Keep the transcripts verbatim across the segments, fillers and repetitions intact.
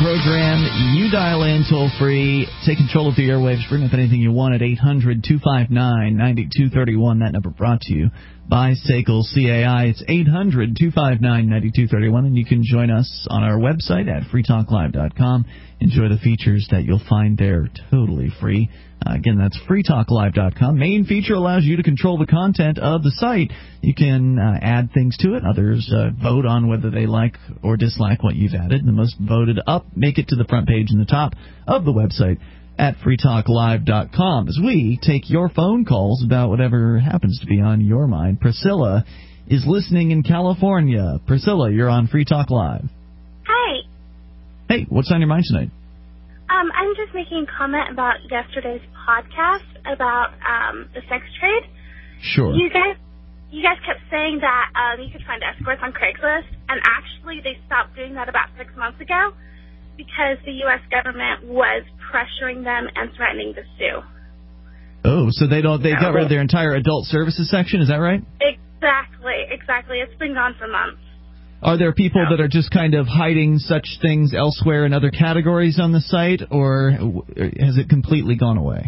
program. You dial in toll-free. Take control of the airwaves. Bring up anything you want at eight hundred two five nine nine two three one. That number brought to you by S A C L C A I. It's eight hundred two five nine nine two three one, and you can join us on our website at free talk live dot com. Enjoy the features that you'll find there totally free. Uh, again, that's free talk live dot com. Main feature allows you to control the content of the site. You can uh, add things to it. Others uh, vote on whether they like or dislike what you've added. The most voted up make it to the front page and the top of the website at free talk live dot com. As we take your phone calls about whatever happens to be on your mind. Priscilla is listening in California. Priscilla, you're on Free Talk Live. Hi. Hey, what's on your mind tonight? Um, I'm just making a comment about yesterday's podcast about um, the sex trade. Sure. You guys, you guys kept saying that um, you could find escorts on Craigslist, and actually they stopped doing that about six months ago because the U S government was pressuring them and threatening to sue. Oh, so they don't? They got rid of their entire adult services section? Is that right? Exactly, exactly. It's been gone for months. Are there people that are just kind of hiding such things elsewhere in other categories on the site, or has it completely gone away?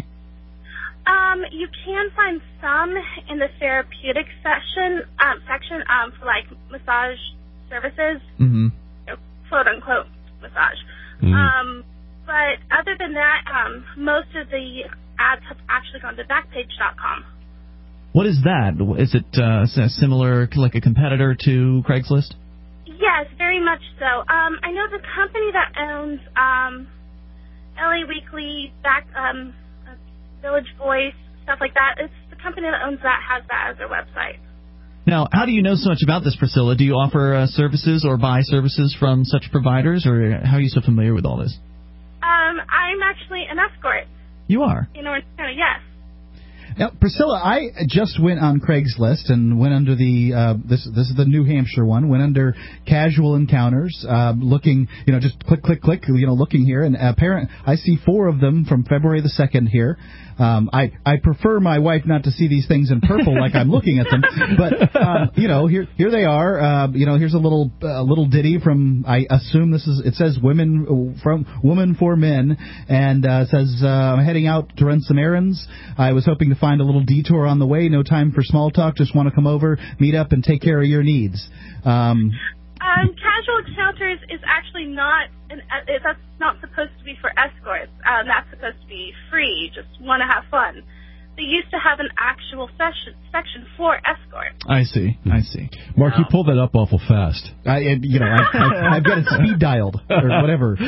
Um, you can find some in the therapeutic section, um, section um, for like massage services, mm-hmm. quote unquote massage. Mm-hmm. Um, but other than that, um, most of the ads have actually gone to backpage dot com. What is that? Is it uh, similar, like a competitor to Craigslist? Yes, very much so. Um, I know the company that owns um, L A Weekly, Back, um, Village Voice, stuff like that. It's the company that owns that has that as their website. Now, how do you know so much about this, Priscilla? Do you offer uh, services or buy services from such providers, or how are you so familiar with all this? Um, I'm actually an escort. You are? In Orange County, yes. Now, Priscilla, I just went on Craigslist and went under the uh, this this is the New Hampshire one. Went under casual encounters, uh, looking, you know, just click, click, click, you know, looking here, and apparent I see four of them from February the second here. Um, I I prefer my wife not to see these things in purple like I'm looking at them, but um, you know, here here they are. Uh, you know, here's a little uh, little ditty from, I assume this is, it says women from woman for men, and uh, says uh, I'm heading out to run some errands. I was hoping to find Find a little detour on the way. No time for small talk. Just want to come over, meet up, and take care of your needs. Um, um, casual encounters is actually not an. Uh, that's not supposed to be for escorts. Um, that's supposed to be free. Just want to have fun. They used to have an actual session, section for escorts. I see. I see. Mark, you pulled that up awful fast. I, you know, I, I, I've got it speed dialed or whatever.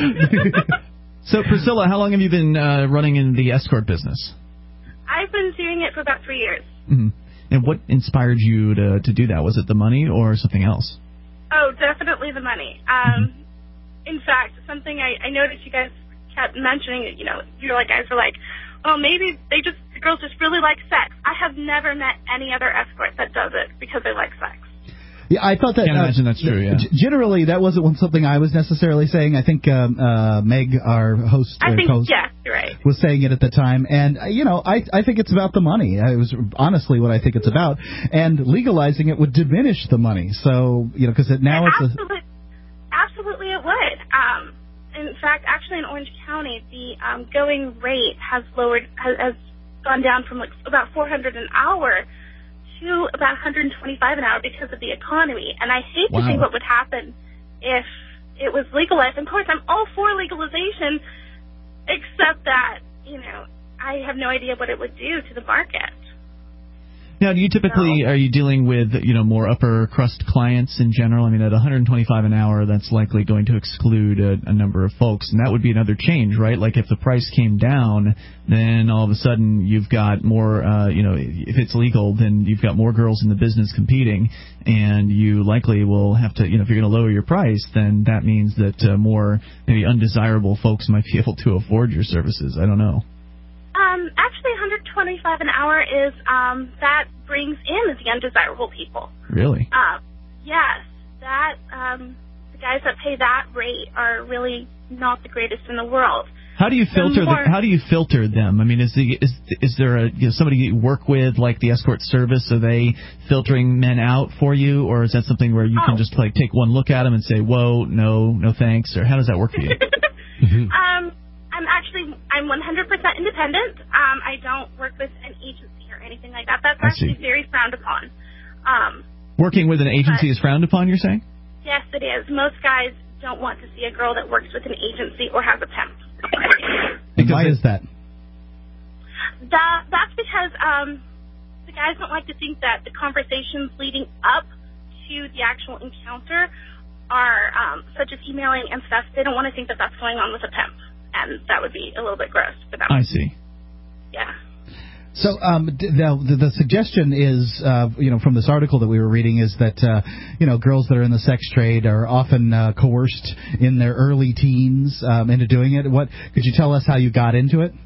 So, Priscilla, how long have you been uh, running in the escort business? I've been doing it for about three years. Mm-hmm. And what inspired you to to do that? Was it the money or something else? Oh, definitely the money. Um, mm-hmm. In fact, something I, I noticed you guys kept mentioning, you know, you like guys were like, oh, maybe they just, the girls just really like sex. I have never met any other escort that does it because they like sex. Yeah, I thought that. Can't uh, imagine that's true. Yeah. G- generally, that wasn't something I was necessarily saying. I think um, uh, Meg, our host, I think host, yes, you're right, was saying it at the time. And uh, you know, I I think it's about the money. It was honestly what I think it's about. And legalizing it would diminish the money. So you know, because it now yeah, it's absolutely, a, absolutely it would. Um, in fact, actually, in Orange County, the um, going rate has lowered has, has gone down from like about four hundred an hour to about one hundred twenty-five an hour because of the economy. And I hate wow. to think what would happen if it was legalized. Of course, I'm all for legalization, except that, you know, I have no idea what it would do to the market. Now, do you typically, no. are you dealing with, you know, more upper crust clients in general? I mean, at one hundred twenty-five an hour, that's likely going to exclude a, a number of folks, and that would be another change, right? Like if the price came down, then all of a sudden you've got more, uh, you know, if it's legal, then you've got more girls in the business competing, and you likely will have to, you know, if you're going to lower your price, then that means that uh, more maybe undesirable folks might be able to afford your services. I don't know. Um, actually, one hundred twenty-five an hour is, um, that brings in the undesirable people. Really? Um, yes. That, um, the guys that pay that rate are really not the greatest in the world. How do you filter? more, The, how do you filter them? I mean, is the is is there a you know, somebody you work with, like the escort service? Are they filtering men out for you, or is that something where you oh. can just like take one look at them and say, "Whoa, no, no, thanks," or how does that work for you? Mm-hmm. Um, I'm actually, I'm one hundred percent independent. Um, I don't work with an agency or anything like that. That's I actually see. very frowned upon. Um, Working with an agency but, is frowned upon, you're saying? Yes, it is. Most guys don't want to see a girl that works with an agency or has a pimp. And why is that? That that's because um, the guys don't like to think that the conversations leading up to the actual encounter are um, such as emailing and stuff. They don't want to think that that's going on with a pimp, and that would be a little bit gross for them. I see. Yeah. So um, now the, the suggestion is, uh, you know, from this article that we were reading, is that uh, you know, girls that are in the sex trade are often uh, coerced in their early teens um, into doing it. What could you tell us how you got into it?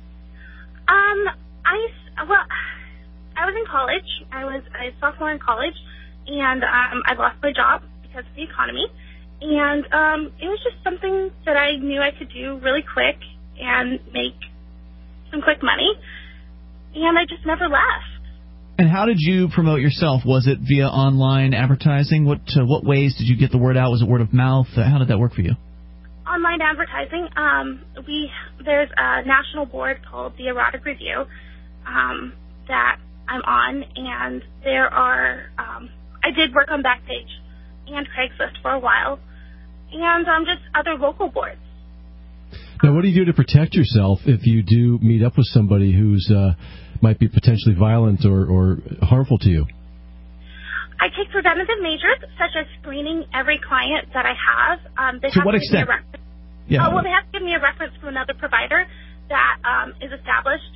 Um, I well, I was in college. I was a sophomore in college, and um, I lost my job because of the economy, and um, it was just something that I knew I could do really quick and make some quick money. And I just never left. And how did you promote yourself? Was it via online advertising? What uh, what ways did you get the word out? Was it word of mouth? Uh, how did that work for you? Online advertising. Um, we there's a national board called the Erotic Review um, that I'm on, and there are um, I did work on Backpage and Craigslist for a while, and um, just other local boards. Now, what do you do to protect yourself if you do meet up with somebody who's uh, might be potentially violent or, or harmful to you? I take preventative measures, such as screening every client that I have. Um, they to have what to give me extent? a reference. Yeah. Oh, well, they have to give me a reference from another provider that um, is established,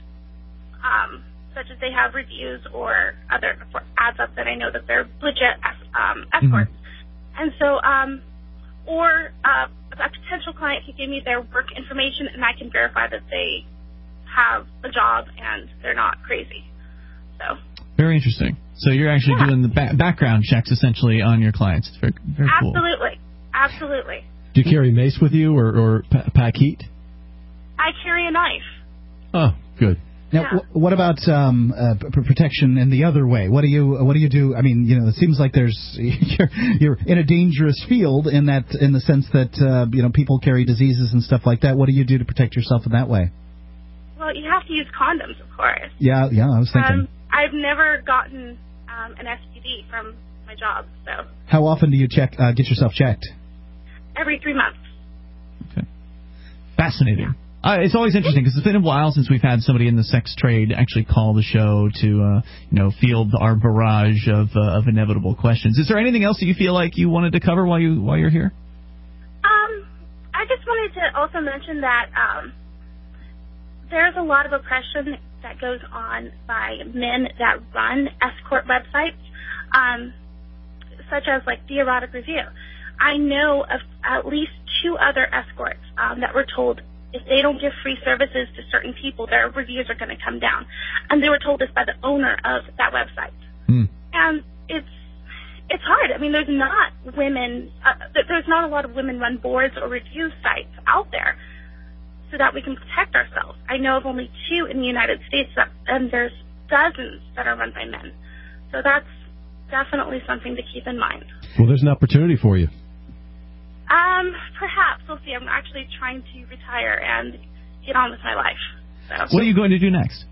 um, such as they have reviews or other ads up that I know that they're legit um, escorts. Mm-hmm. And so, um, or uh, a potential client can give me their work information, and I can verify that they have a job and they're not crazy. So very interesting. So you're actually yeah. doing the ba- background checks essentially on your clients. It's very, very cool. Absolutely, absolutely. Do you carry mace with you or, or pack heat? I carry a knife. Oh, good. Now, yeah. w- what about um, uh, p- protection in the other way? What do you What do you do? I mean, you know, it seems like there's you're, you're in a dangerous field in that in the sense that uh, you know, people carry diseases and stuff like that. What do you do to protect yourself in that way? Well, you have to use condoms, of course. Yeah, yeah, I was thinking. Um, I've never gotten um, an S T D from my job, so. How often do you check uh, get yourself checked? Every three months. Okay. Fascinating. Uh, it's always interesting because it's been a while since we've had somebody in the sex trade actually call the show to, uh, you know, field our barrage of uh, of inevitable questions. Is there anything else that you feel like you wanted to cover while you while you're here? Um, I just wanted to also mention that um, there's a lot of oppression that goes on by men that run escort websites, um, such as like the Erotic Review. I know of at least two other escorts um, that were told if they don't give free services to certain people, their reviews are going to come down. And they were told this by the owner of that website. Mm. And it's it's hard. I mean, there's not women, uh, there's not a lot of women-run boards or review sites out there so that we can protect ourselves. I know of only two in the United States, that, and there's dozens that are run by men. So that's definitely something to keep in mind. Well, there's an opportunity for you. Um, perhaps. We'll see. I'm actually trying to retire and get on with my life. So. What are you going to do next?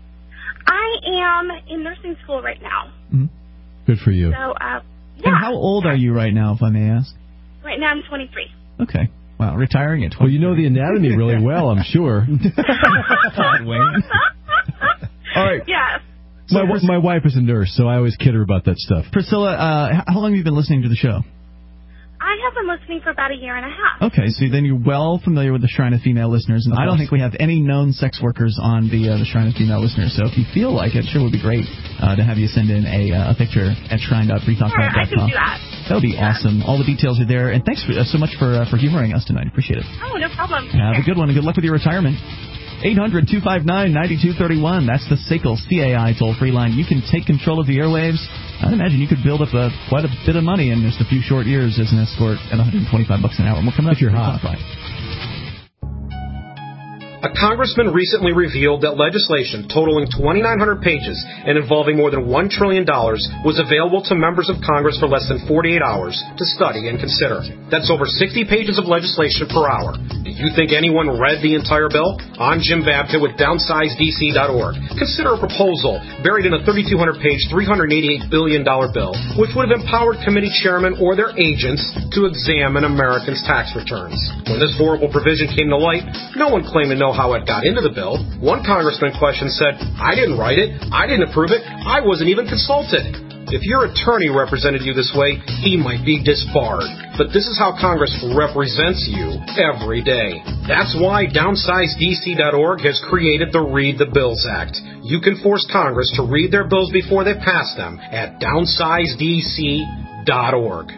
I am in nursing school right now. Mm-hmm. Good for you. So, uh, yeah. And how old are you right now, if I may ask? Right now I'm twenty-three. Okay. Wow, retiring at twenty-three. Well, you know the anatomy really well, I'm sure. Wayne. All right. Yes. My, my wife is a nurse, so I always kid her about that stuff. Priscilla, uh, how long have you been listening to the show? I have been listening for about a year and a half. Okay, so then you're well familiar with the Shrine of Female Listeners, and I don't think we have any known sex workers on the uh, the Shrine of Female Listeners. So if you feel like it, sure would be great uh, to have you send in a, uh, a picture at shrine dot free talk live dot com. Sure, I can do that. That would be yeah. awesome. All the details are there, and thanks for, uh, so much for uh, for humoring us tonight. Appreciate it. Oh, no problem. Have a good one, and good luck with your retirement. eight hundred two five nine nine two three one. That's the S A C L C A I toll-free line. You can take control of the airwaves. I'd imagine you could build up a, quite a bit of money in just a few short years as an escort at one hundred twenty-five bucks an hour. And we're coming up if you're hot. A congressman recently revealed that legislation totaling twenty-nine hundred pages and involving more than one trillion dollars was available to members of Congress for less than forty-eight hours to study and consider. That's over sixty pages of legislation per hour. Do you think anyone read the entire bill? I'm Jim Babka with downsize D C dot org. Consider a proposal buried in a thirty-two hundred page, three hundred eighty-eight billion dollars bill, which would have empowered committee chairmen or their agents to examine Americans' tax returns. When this horrible provision came to light, no one claimed to know how it got into the bill. One congressman questioned said, I didn't write it, I didn't approve it, I wasn't even consulted. If your attorney represented you this way, he might be disbarred. But this is how Congress represents you every day. That's why downsize D C dot org has created the Read the Bills Act. You can force Congress to read their bills before they pass them at downsize D C dot org.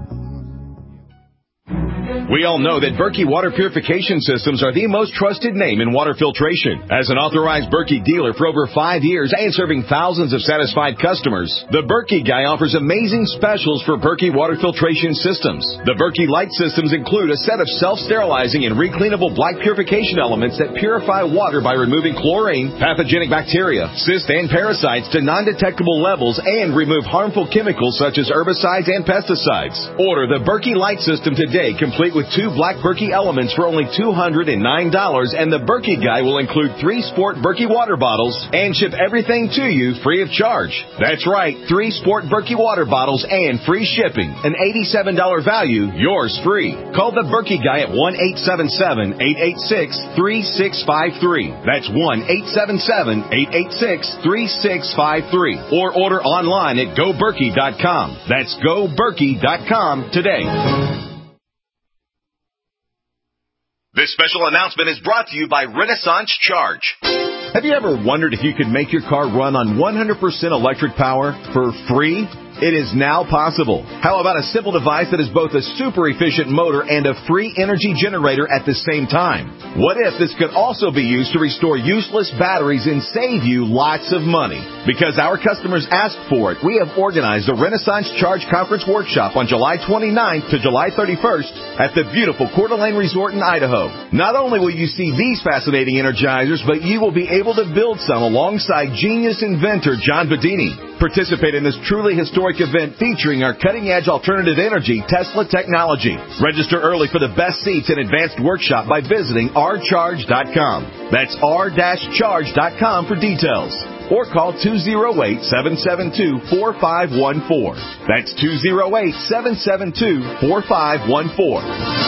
We all know that Berkey Water Purification Systems are the most trusted name in water filtration. As an authorized Berkey dealer for over five years and serving thousands of satisfied customers, the Berkey Guy offers amazing specials for Berkey Water Filtration Systems. The Berkey Light Systems include a set of self-sterilizing and recleanable black purification elements that purify water by removing chlorine, pathogenic bacteria, cysts, and parasites to non-detectable levels and remove harmful chemicals such as herbicides and pesticides. Order the Berkey Light System today, complete with two black Berkey elements for only two hundred nine dollars, and the Berkey Guy will include three Sport Berkey water bottles and ship everything to you free of charge. That's right, three Sport Berkey water bottles and free shipping. An eighty-seven dollars value, yours free. Call the Berkey Guy at one eight seven seven, eight eight six, three six five three. That's one eight seven seven, eight eight six, three six five three. Or order online at go berkey dot com. That's go berkey dot com today. This special announcement is brought to you by Renaissance Charge. Have you ever wondered if you could make your car run on one hundred percent electric power for free? It is now possible. How about a simple device that is both a super efficient motor and a free energy generator at the same time? What if this could also be used to restore useless batteries and save you lots of money? Because our customers asked for it, we have organized a Renaissance Charge Conference Workshop on July twenty-ninth to July thirty-first at the beautiful Coeur d'Alene Resort in Idaho. Not only will you see these fascinating energizers, but you will be able to build some alongside genius inventor John Bedini. Participate in this truly historic event featuring our cutting-edge alternative energy Tesla technology. Register early for the best seats and advanced workshop by visiting r charge dot com. That's r charge dot com for details. Or call two oh eight, seven seven two, four five one four. That's two oh eight, seven seven two, four five one four.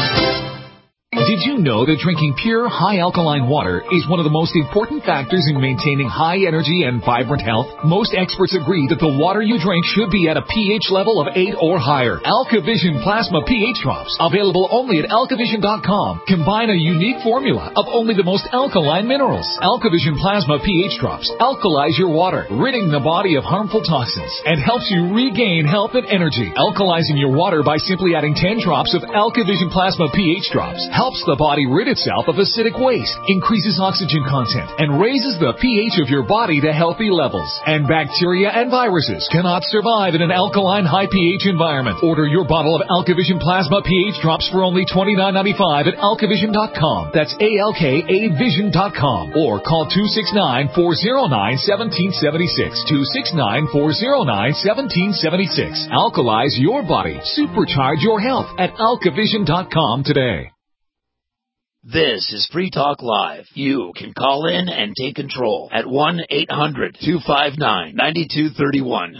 Did you know that drinking pure, high-alkaline water is one of the most important factors in maintaining high energy and vibrant health? Most experts agree that the water you drink should be at a pH level of eight or higher. AlkaVision Plasma pH Drops, available only at alkavision dot com, combine a unique formula of only the most alkaline minerals. AlkaVision Plasma pH Drops alkalize your water, ridding the body of harmful toxins, and helps you regain health and energy. Alkalizing your water by simply adding ten drops of AlkaVision Plasma pH Drops helps the body rid itself of acidic waste, increases oxygen content, and raises the pH of your body to healthy levels. And bacteria and viruses cannot survive in an alkaline high pH environment. Order your bottle of AlkaVision Plasma pH Drops for only twenty-nine ninety-five at alkavision dot com. That's A L K A vision dot com. Or call two six nine, four oh nine, one seven seven six. two six nine, four oh nine, one seven seven six. Alkalize your body. Supercharge your health at alkavision dot com today. This is Free Talk Live. You can call in and take control at one eight hundred, two five nine, nine two three one.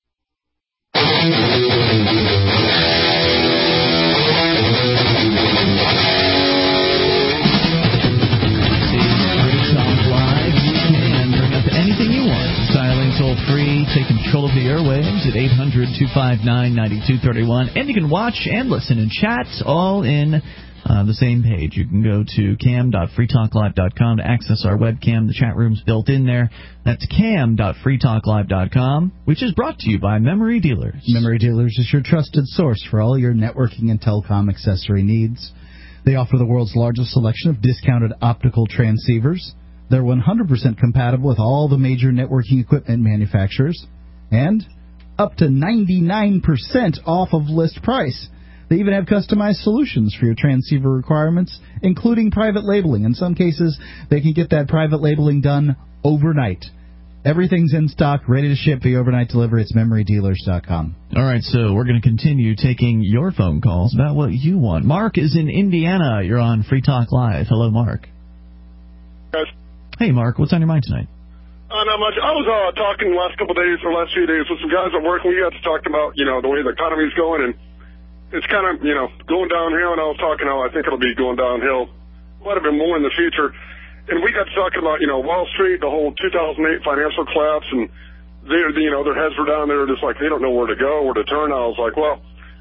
Anything you want. Dialing toll free. Take control of the airwaves at eight hundred, two five nine, nine two three one. And you can watch and listen and chat all in uh, the same page. You can go to cam dot free talk live dot com to access our webcam. The chat room's built in there. That's cam dot free talk live dot com, which is brought to you by Memory Dealers. Memory Dealers is your trusted source for all your networking and telecom accessory needs. They offer the world's largest selection of discounted optical transceivers. They're one hundred percent compatible with all the major networking equipment manufacturers, and up to ninety-nine percent off of list price. They even have customized solutions for your transceiver requirements, including private labeling. In some cases, they can get that private labeling done overnight. Everything's in stock, ready to ship via overnight delivery. It's memory dealers dot com. All right, so we're going to continue taking your phone calls about what you want. Mark is in Indiana. You're on Free Talk Live. Hello, Mark. Guys. Hey, Mark. What's on your mind tonight? Uh, not much. I was uh, talking the last couple of days, or last few days, with some guys at work. We got to talk about, you know, the way the economy's going, and it's kind of, you know, going downhill. And I was talking how I think it'll be going downhill. Might have been more in the future. And we got to talking about, you know, Wall Street, the whole two thousand eight financial collapse, and they're, you know, their heads were down there just like they don't know where to go, where to turn. I was like, well,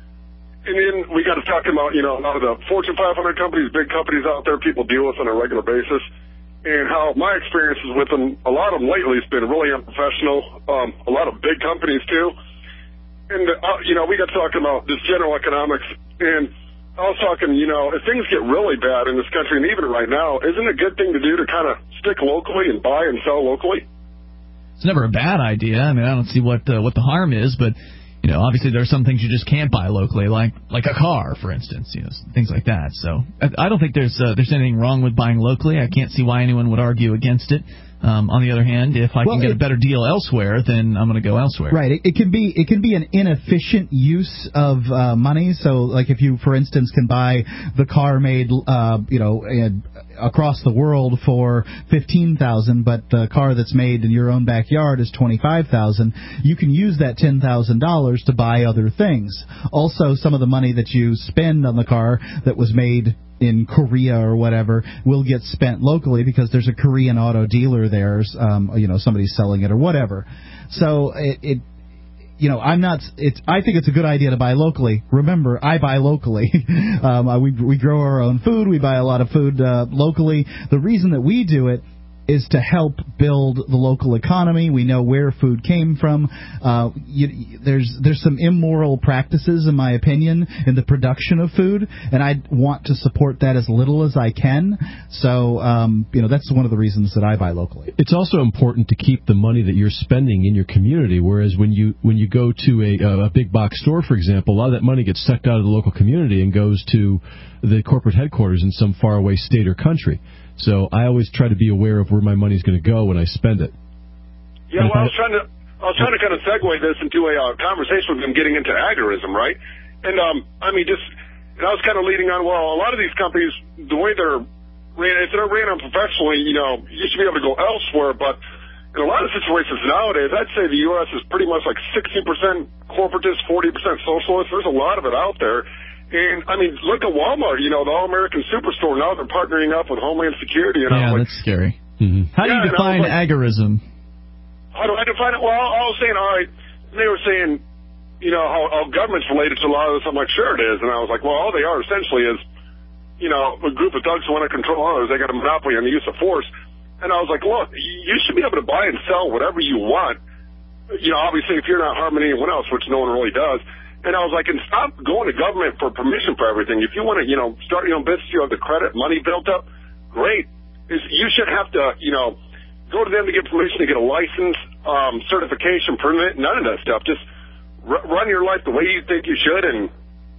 and then we got to talking about, you know, a lot of the Fortune five hundred companies, big companies out there people deal with on a regular basis, and how my experiences with them, a lot of them lately has been really unprofessional, um, a lot of big companies too. And, uh, you know, we got talking about just general economics, and I was talking, you know, if things get really bad in this country, and even right now, isn't it a good thing to do to kind of stick locally and buy and sell locally? It's never a bad idea. I mean, I don't see what uh, what the harm is, but, you know, obviously there are some things you just can't buy locally, like like a car, for instance, you know, things like that. So I, I don't think there's uh, there's anything wrong with buying locally. I can't see why anyone would argue against it. Um, on the other hand, if I well, can get it, a better deal elsewhere, then I'm going to go elsewhere. Right. It, it can be it can be an inefficient use of uh, money. So, like if you, for instance, can buy the car made, uh, you know, in, across the world for fifteen thousand, but the car that's made in your own backyard is twenty-five thousand. You can use that ten thousand dollars to buy other things. Also, some of the money that you spend on the car that was made in Korea or whatever will get spent locally because there's a Korean auto dealer there, um, you know, somebody's selling it or whatever. So it, it you know, I'm not. It's. I think it's a good idea to buy locally. Remember, I buy locally. um, we we grow our own food. We buy a lot of food uh, locally. The reason that we do it is to help build the local economy. We know where food came from. Uh, you, there's there's some immoral practices, in my opinion, in the production of food, and I want to support that as little as I can. So, um, you know, that's one of the reasons that I buy locally. It's also important to keep the money that you're spending in your community, whereas when you when you go to a, a big box store, for example, a lot of that money gets sucked out of the local community and goes to the corporate headquarters in some faraway state or country. So I always try to be aware of where my money's going to go when I spend it. Yeah, well, I was trying to I was trying to kind of segue this into a uh, conversation with them getting into agorism, right? And um, I mean, just and I was kind of leading on. Well, a lot of these companies, the way they're ran, if they're ran unprofessionally, you know, you should be able to go elsewhere. But in a lot of situations nowadays, I'd say the U S is pretty much like sixty percent corporatist, forty percent socialist. There's a lot of it out there. And, I mean, look at Walmart, you know, the All-American Superstore. Now they're partnering up with Homeland Security. And yeah, I'm like, that's scary. Mm-hmm. How do yeah, you define like, agorism? How do I define it? Well, I was saying, all right, they were saying, you know, how, how government's related to a lot of this. I'm like, sure it is. And I was like, well, all they are essentially is, you know, a group of thugs who want to control others. They got a monopoly on the use of force. And I was like, look, you should be able to buy and sell whatever you want. You know, obviously, if you're not harming anyone else, which no one really does. And I was like, and stop going to government for permission for everything. If you want to, you know, start your own business, you have the credit, money built up, great. Is you should have to, you know, go to them to get permission to get a license, um, certification, permit, none of that stuff. Just r- run your life the way you think you should, and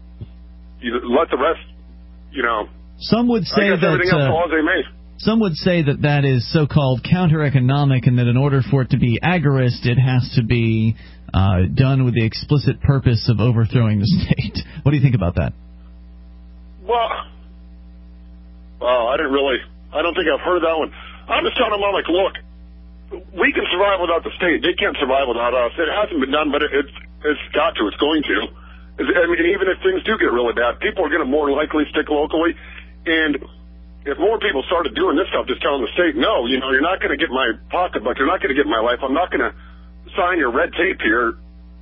you let the rest, you know. Some would say I guess that. Everything else Uh, falls they may. Some would say that that is so-called counter-economic, and that in order for it to be agorist, it has to be uh, done with the explicit purpose of overthrowing the state. What do you think about that? Well, well, I didn't really, I don't think I've heard that one. I'm just telling them, I'm like, look, we can survive without the state. They can't survive without us. It hasn't been done, but it, it's, it's got to. It's going to. I mean, even if things do get really bad, people are going to more likely stick locally, and if more people started doing this stuff, just telling the state, no, you know, you're not going to get my pocketbook, you're not going to get my life, I'm not going to sign your red tape here.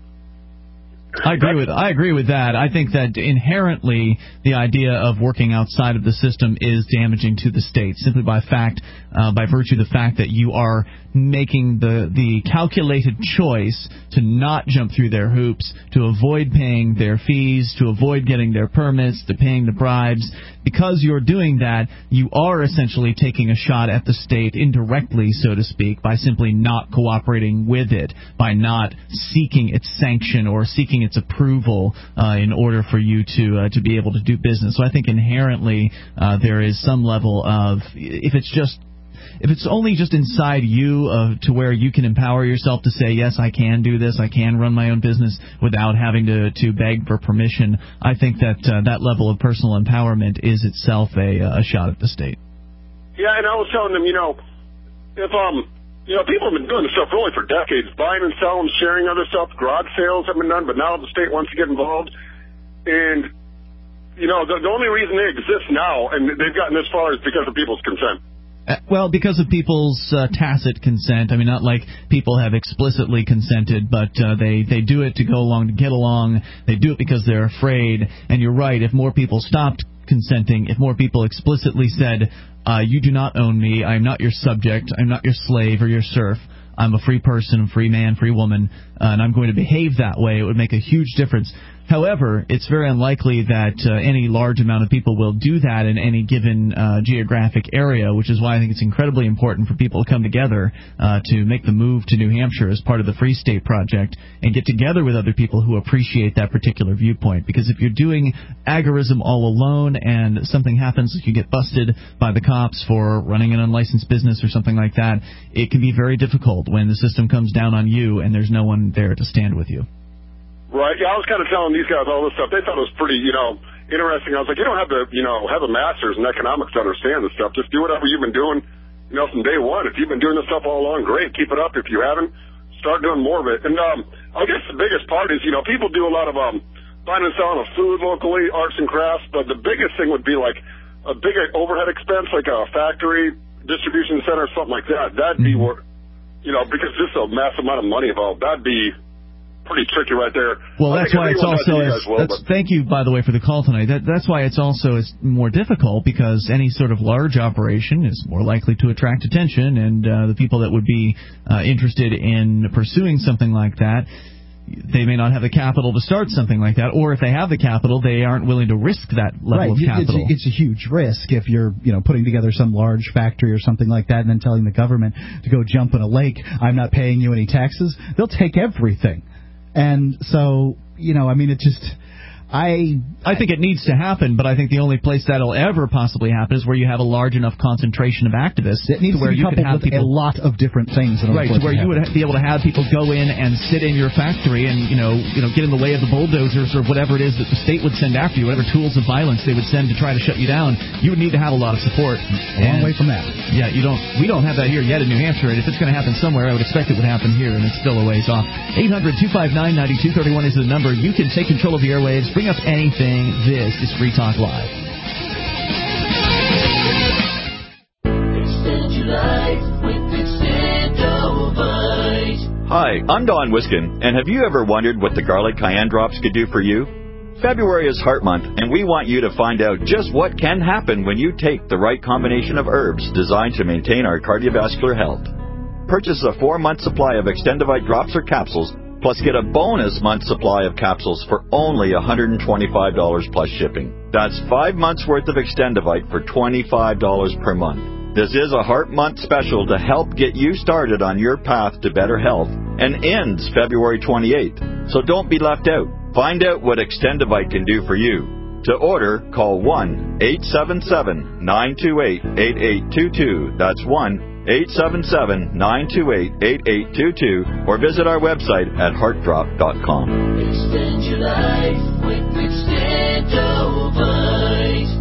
I agree with I agree with that. I think that inherently the idea of working outside of the system is damaging to the state, simply by fact, uh, by virtue of the fact that you are making the the calculated choice to not jump through their hoops, to avoid paying their fees, to avoid getting their permits, to paying the bribes. Because you're doing that, you are essentially taking a shot at the state indirectly, so to speak, by simply not cooperating with it, by not seeking its sanction or seeking seeking its approval uh, in order for you to uh, to be able to do business. So I think inherently uh, there is some level of, if it's just If it's only just inside you uh, to where you can empower yourself to say, yes, I can do this, I can run my own business without having to, to beg for permission, I think that uh, that level of personal empowerment is itself a, a shot at the state. Yeah, and I was telling them, you know, if, um, you know, people have been doing this stuff really for decades, buying and selling, sharing other stuff, garage sales have been done, but now the state wants to get involved. And, you know, the, the only reason they exist now, and they've gotten this far, is because of people's consent. Uh, well, because of people's uh, tacit consent. I mean, not like people have explicitly consented, but uh, they, they do it to go along, to get along. They do it because they're afraid. And you're right, if more people stopped consenting, if more people explicitly said, uh, you do not own me, I'm not your subject, I'm not your slave or your serf, I'm a free person, free man, free woman, uh, and I'm going to behave that way, it would make a huge difference. However, it's very unlikely that uh, any large amount of people will do that in any given uh, geographic area, which is why I think it's incredibly important for people to come together uh, to make the move to New Hampshire as part of the Free State Project and get together with other people who appreciate that particular viewpoint. Because if you're doing agorism all alone and something happens, like you get busted by the cops for running an unlicensed business or something like that, it can be very difficult when the system comes down on you and there's no one there to stand with you. Right, yeah, I was kind of telling these guys all this stuff. They thought it was pretty, you know, interesting. I was like, you don't have to, you know, have a master's in economics to understand this stuff. Just do whatever you've been doing, you know, from day one. If you've been doing this stuff all along, great, keep it up. If you haven't, start doing more of it. And um, I guess the biggest part is, you know, people do a lot of um, buying and selling of food locally, arts and crafts, but the biggest thing would be like a big overhead expense, like a factory, distribution center, something like that. That'd be, mm-hmm. you know, because just a massive amount of money involved, that'd be pretty tricky right there. Well, that's why it's also as, well, that's, thank you, by the way, for the call tonight. That, that's why it's also is more difficult, because any sort of large operation is more likely to attract attention, and uh, the people that would be uh, interested in pursuing something like that, they may not have the capital to start something like that, or if they have the capital, they aren't willing to risk that level right. of capital. It's, it's a huge risk if you're, you know, putting together some large factory or something like that and then telling the government to go jump in a lake, I'm not paying you any taxes. They'll take everything. And so, you know, I mean, it just, I... I think it needs to happen, but I think the only place that'll ever possibly happen is where you have a large enough concentration of activists. It needs to where to be you could have with people, a lot of different things. Right, to where you would be able to have people go in and sit in your factory and, you know, you know, get in the way of the bulldozers or whatever it is that the state would send after you, whatever tools of violence they would send to try to shut you down. You would need to have a lot of support. A long way from that. Yeah, you don't. We don't have that here yet in New Hampshire, and if it's going to happen somewhere, I would expect it would happen here, and it's still a ways off. eight hundred two five nine nine two three one is the number. You can take control of the airwaves, bring up anything. This is Free Talk Live. Extend your life with Extendovite. Hi, I'm Don Wiskin, and have you ever wondered what the garlic cayenne drops could do for you? February is Heart Month, and we want you to find out just what can happen when you take the right combination of herbs designed to maintain our cardiovascular health. Purchase a four-month supply of Extendovite drops or capsules, plus get a bonus month supply of capsules for only one hundred twenty-five dollars plus shipping. That's five months worth of Extendovite for twenty-five dollars per month. This is a Heart Month special to help get you started on your path to better health and ends February twenty-eighth. So don't be left out. Find out what Extendovite can do for you. To order, call one eight seven seven nine two eight eight eight two two. That's one eight seven seven nine two eight eight eight two two, or visit our website at heart drop dot com. Extend your life with Extendovite.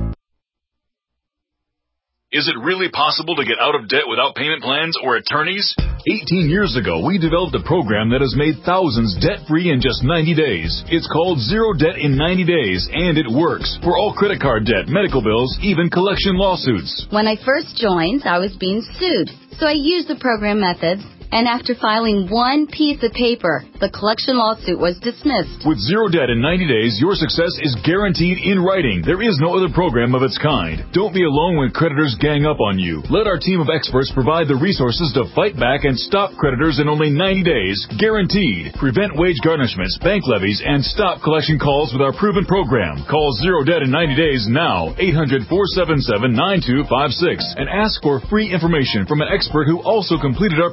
Is it really possible to get out of debt without payment plans or attorneys? eighteen years ago, we developed a program that has made thousands debt-free in just ninety days. It's called Zero Debt in ninety days, and it works for all credit card debt, medical bills, even collection lawsuits. When I first joined, I was being sued, so I used the program methods. And after filing one piece of paper, the collection lawsuit was dismissed. With Zero Debt in ninety days, your success is guaranteed in writing. There is no other program of its kind. Don't be alone when creditors gang up on you. Let our team of experts provide the resources to fight back and stop creditors in only ninety days, guaranteed. Prevent wage garnishments, bank levies, and stop collection calls with our proven program. Call Zero Debt in ninety days now, eight hundred four seven seven nine two five six, and ask for free information from an expert who also completed our program.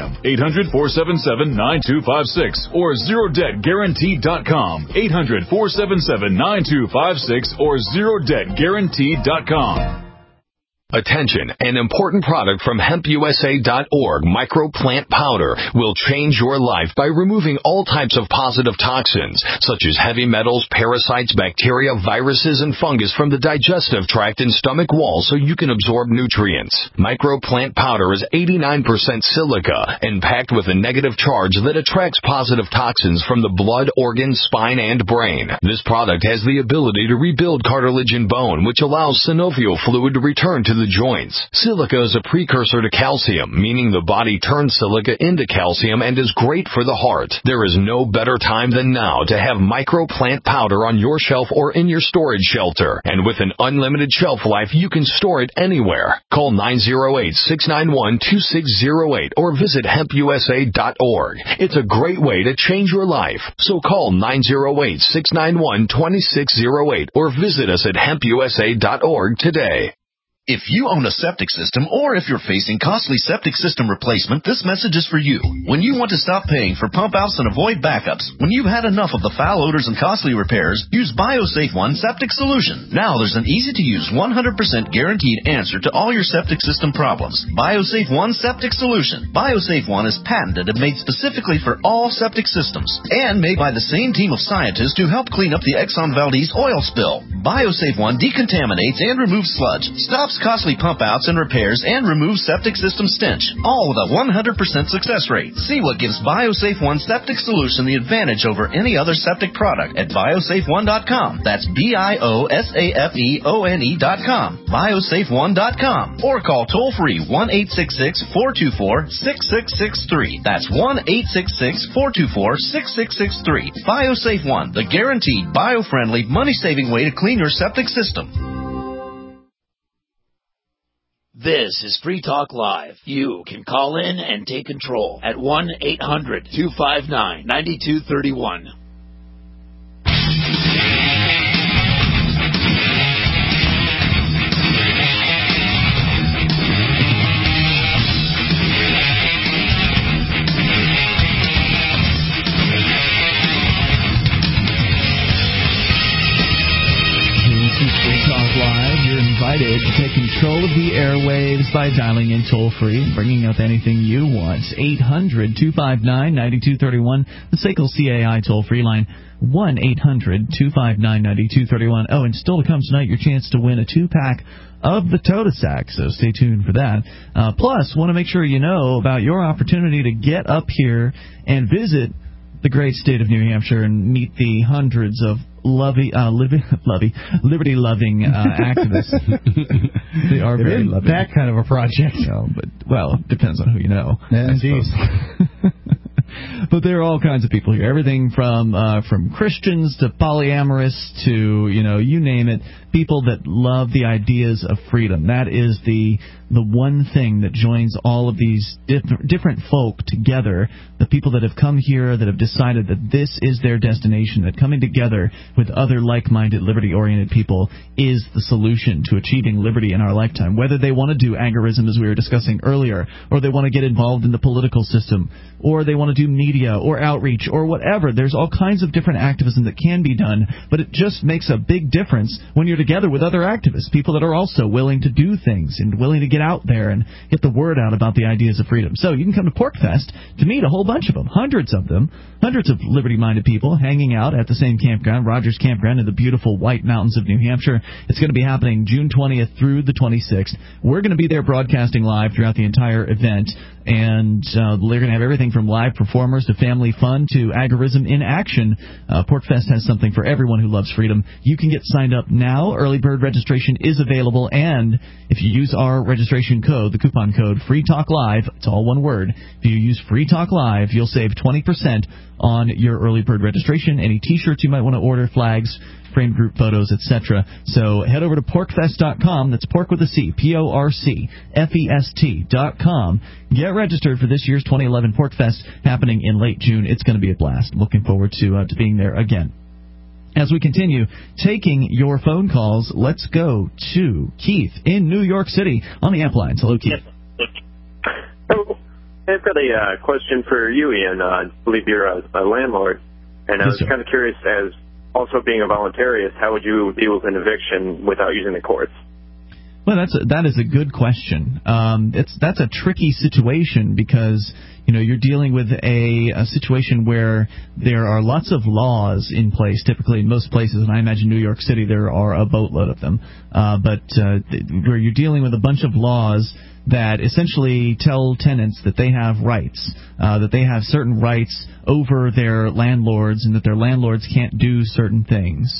program. eight hundred, four seven seven, nine two five six or zero debt guaranteed dot com. eight hundred, four seven seven, nine two five six or zero debt guaranteed dot com. Attention, an important product from hemp U S A dot org, microplant powder, will change your life by removing all types of positive toxins, such as heavy metals, parasites, bacteria, viruses, and fungus from the digestive tract and stomach wall so you can absorb nutrients. Microplant powder is eighty-nine percent silica and packed with a negative charge that attracts positive toxins from the blood, organs, spine, and brain. This product has the ability to rebuild cartilage and bone, which allows synovial fluid to return to the the joints. Silica is a precursor to calcium, meaning the body turns silica into calcium and is great for the heart. There is no better time than now to have microplant powder on your shelf or in your storage shelter. And with an unlimited shelf life, you can store it anywhere. Call nine oh eight, six nine one, two six oh eight or visit hemp U S A dot org. It's a great way to change your life. So call nine oh eight, six nine one, two six oh eight or visit us at hemp U S A dot org today. If you own a septic system or if you're facing costly septic system replacement, this message is for you. When you want to stop paying for pump outs and avoid backups, when you've had enough of the foul odors and costly repairs, use BioSafe One Septic Solution. Now there's an easy-to-use one hundred percent guaranteed answer to all your septic system problems. BioSafe One Septic Solution. BioSafe One is patented and made specifically for all septic systems and made by the same team of scientists who helped clean up the Exxon Valdez oil spill. BioSafe One decontaminates and removes sludge, stops costly pump outs and repairs, and removes septic system stench, all with a one hundred percent success rate. See what gives BioSafe One Septic Solution the advantage over any other septic product at biosafe one dot com. That's B I O S A F E O N E dot com. biosafe one dot com. Or call toll-free one eight six six, four two four, six six six three. That's one eight six six, four two four, six six six three. BioSafe One, the guaranteed, bio-friendly, money-saving way to clean your septic system. This is Free Talk Live. You can call in and take control at one eight hundred, two five nine, nine two three one. Invited to take control of the airwaves by dialing in toll-free and bringing up anything you want. eight hundred, two five nine, nine two three one, the S A C L C A I toll-free line, one eight hundred, two five nine, nine two three one. Oh, and still to come tonight, your chance to win a two-pack of the Totasac, so stay tuned for that. Uh, plus, want to make sure you know about your opportunity to get up here and visit the great state of New Hampshire and meet the hundreds of lovey, uh, living, lovey, liberty-loving uh, activists. They are it very loving. That kind of a project. You know, but, well, it depends on who you know. Yeah, indeed. But there are all kinds of people here. Everything from uh, from Christians to polyamorous to, you know, you name it. People that love the ideas of freedom. That is the the one thing that joins all of these different, different folk together. The people that have come here, that have decided that this is their destination, that coming together with other like-minded, liberty-oriented people is the solution to achieving liberty in our lifetime. Whether they want to do agorism, as we were discussing earlier, or they want to get involved in the political system, or they want to do media or outreach or whatever. There's all kinds of different activism that can be done, but it just makes a big difference when you're together with other activists, people that are also willing to do things and willing to get out there and get the word out about the ideas of freedom. So you can come to PorcFest to meet a whole bunch of them, hundreds of them, hundreds of liberty-minded people hanging out at the same campground, Rogers Campground in the beautiful White Mountains of New Hampshire. It's going to be happening June twentieth through the twenty-sixth. We're going to be there broadcasting live throughout the entire event, and uh, they're going to have everything from live performers to family fun to agorism in action. Uh, PorcFest has something for everyone who loves freedom. You can get signed up now. Early bird registration is available, and if you use our registration code, the coupon code Free Talk Live, it's all one word. If you use Free Talk Live, you'll save twenty percent on your early bird registration. Any T-shirts you might want to order, flags, framed group photos, et cetera. So head over to porcfest dot com. That's pork with a C, P O R C F E S T dot com. Get registered for this year's twenty eleven PorcFest happening in late June. It's going to be a blast. Looking forward to uh, to being there again. As we continue taking your phone calls, let's go to Keith in New York City on the amp lines. Hello, Keith. Hello. I've got a uh, question for you, Ian. Uh, I believe you're a, a landlord, and I was yes, kind of curious, as also being a voluntarist, how would you deal with an eviction without using the courts? Well, that's a, that is a good question. Um, it's that's a tricky situation because you know you're dealing with a, a situation where there are lots of laws in place. Typically, in most places, and I imagine New York City, there are a boatload of them. Uh, but uh, where you're dealing with a bunch of laws that essentially tell tenants that they have rights, uh, that they have certain rights over their landlords, and that their landlords can't do certain things.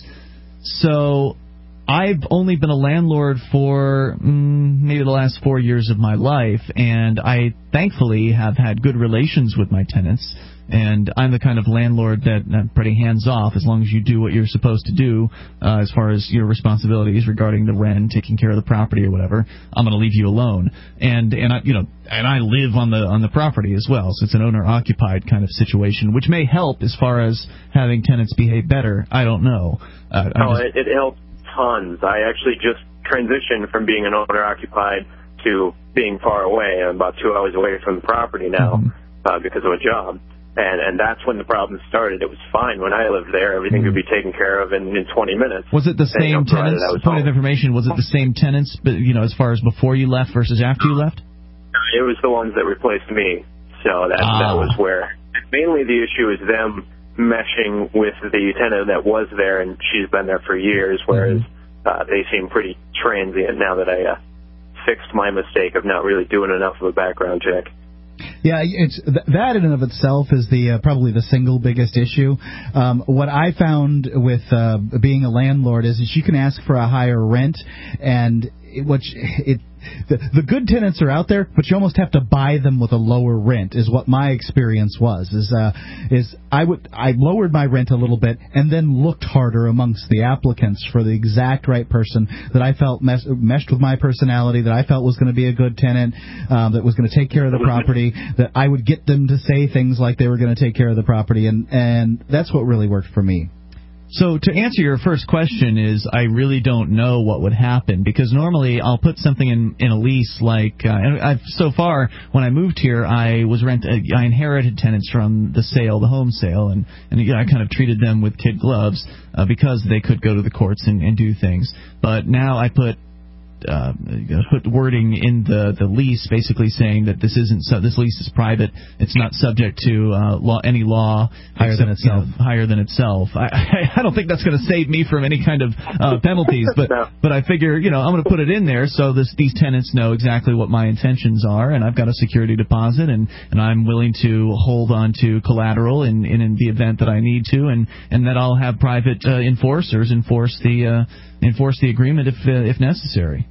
So I've only been a landlord for mm, maybe the last four years of my life, and I thankfully have had good relations with my tenants. And I'm the kind of landlord that I'm pretty hands-off as long as you do what you're supposed to do uh, as far as your responsibilities regarding the rent, taking care of the property or whatever. I'm going to leave you alone. And and I, you know, and I live on the on the property as well, so it's an owner-occupied kind of situation, which may help as far as having tenants behave better. I don't know. Uh, oh, just, it, it helps tons. I actually just transitioned from being an owner-occupied to being far away. I'm about two hours away from the property now mm-hmm. uh, because of a job. And and that's when the problem started. It was fine when I lived there. Everything mm-hmm. could be taken care of in, in twenty minutes. Was it the same and, you know, tenants? Point home. of information, was it the same tenants, but you know, as far as before you left versus after you left? It was the ones that replaced me. So that ah. that was where mainly the issue is them meshing with the tenant that was there, and she's been there for years, whereas mm-hmm. uh, they seem pretty transient now that I uh, fixed my mistake of not really doing enough of a background check. Yeah, it's that in and of itself is the uh, probably the single biggest issue. Um, what I found with uh, being a landlord is that you can ask for a higher rent, and it, what it the, the good tenants are out there, but you almost have to buy them with a lower rent. Is what my experience was. Is uh, is I would I lowered my rent a little bit and then looked harder amongst the applicants for the exact right person that I felt mes- meshed with my personality, that I felt was going to be a good tenant, um, that was going to take care of the property, that I would get them to say things like they were going to take care of the property, and and that's what really worked for me. So to answer your first question is I really don't know what would happen, because normally I'll put something in, in a lease like, uh, and I've, so far when I moved here I was rent uh, I inherited tenants from the sale, the home sale, and, and you know, I kind of treated them with kid gloves uh, because they could go to the courts and, and do things. But now I put Uh, put wording in the, the lease basically saying that this isn't su- this lease is private. It's not subject to uh, law, any law higher except, than itself. You know, higher than itself. I, I, I don't think that's going to save me from any kind of uh, penalties, but no. but I figure you know I'm going to put it in there so this, these tenants know exactly what my intentions are, and I've got a security deposit, and, and I'm willing to hold on to collateral in, in, in the event that I need to, and, and that I'll have private uh, enforcers enforce the uh, enforce the agreement if uh, if necessary.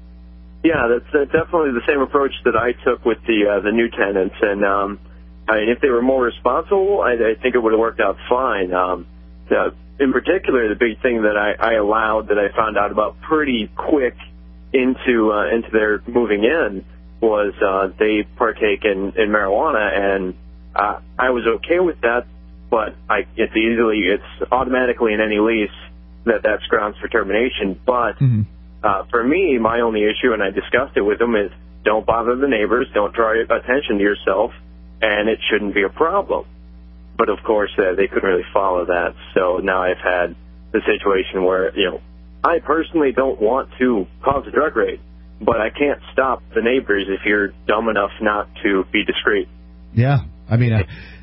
Yeah, that's uh, definitely the same approach that I took with the uh, the new tenants, and um, I mean, if they were more responsible, I, I think it would have worked out fine. Um, uh, in particular, the big thing that I, I allowed that I found out about pretty quick into uh, into their moving in was uh, they partake in, in marijuana, and uh, I was okay with that, but I, it's easily it's automatically in any lease that that's grounds for termination, but. Mm-hmm. Uh, for me, my only issue, and I discussed it with them, is don't bother the neighbors, don't draw attention to yourself, and it shouldn't be a problem. But, of course, uh, they couldn't really follow that. So now I've had the situation where, you know, I personally don't want to cause a drug raid, but I can't stop the neighbors if you're dumb enough not to be discreet. Yeah, I mean... Uh...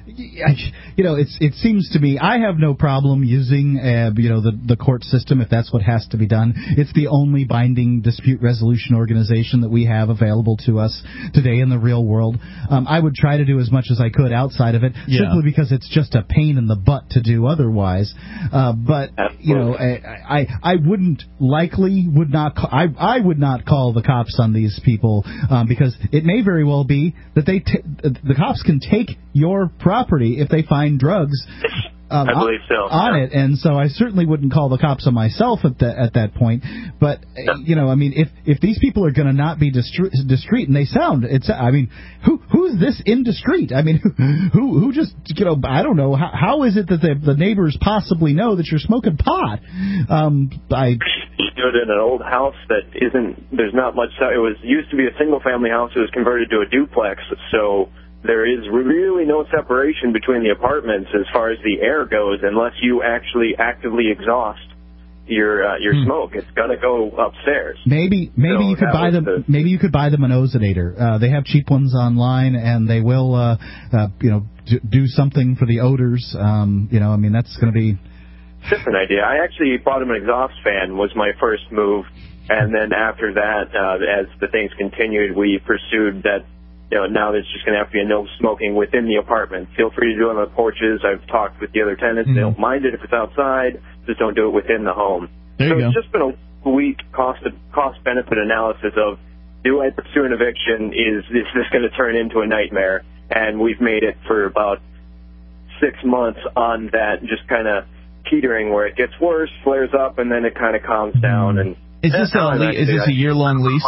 You know, it's it seems to me I have no problem using uh, you know the the court system if that's what has to be done. It's the only binding dispute resolution organization that we have available to us today in the real world. Um, I would try to do as much as I could outside of it, yeah. simply because it's just a pain in the butt to do otherwise. Uh, but Absolutely. you know, I, I I wouldn't likely would not ca- I I would not call the cops on these people um, because it may very well be that they t- the cops can take your property if they find drugs um, I believe so. on yeah. it, and so I certainly wouldn't call the cops on myself at that at that point. But yeah. you know, I mean, if if these people are going to not be discreet, discreet, and they sound, it's, I mean, who who's this indiscreet? I mean, who who just you know, I don't know, how, how is it that the, the neighbors possibly know that you're smoking pot? Um, I. You do it in an old house that isn't. There's not much. It was used to be a single family house. It was converted to a duplex. So. there is really no separation between the apartments as far as the air goes unless you actually actively exhaust your uh, your hmm. smoke. It's gonna go upstairs. Maybe maybe so you could buy them. The, maybe you could buy them an ozonator. Uh, they have cheap ones online, and they will uh, uh, you know d- do something for the odors. Um, you know, I mean that's going to be different idea. I actually bought him an exhaust fan. Was my first move, and then after that, uh, as the things continued, we pursued that. You know, now there's just going to have to be a no smoking within the apartment. Feel free to do it on the porches. I've talked with the other tenants. Mm-hmm. They don't mind it if it's outside. Just don't do it within the home. There so you it's go. just been a week cost cost benefit analysis of, do I pursue an eviction? Is, is this going to turn into a nightmare? And we've made it for about six months on that, just kind of teetering where it gets worse, flares up, and then it kind of calms down. And Is this a, le- is this a year-long lease?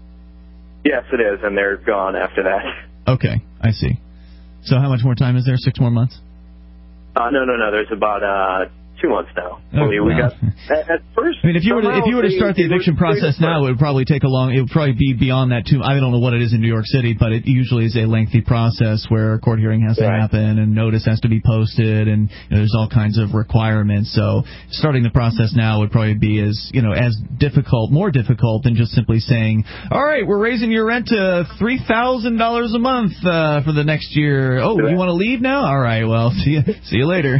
Yes, it is, and they're gone after that. Okay, I see. So how much more time is there? Six more months? Uh, no, no, no. There's about uh, two months now. Oh, we, we wow. got at, at first. I mean, if you were to, if you were to start the eviction process now, it would probably take a long. It would probably be beyond that too. I don't know what it is in New York City, but it usually is a lengthy process where a court hearing has to right. happen and notice has to be posted, and you know, there's all kinds of requirements. So starting the process now would probably be as you know as difficult, more difficult than just simply saying, "All right, we're raising your rent to three thousand dollars a month uh, for the next year." Oh, you want to leave now? All right, well, see you, see you later.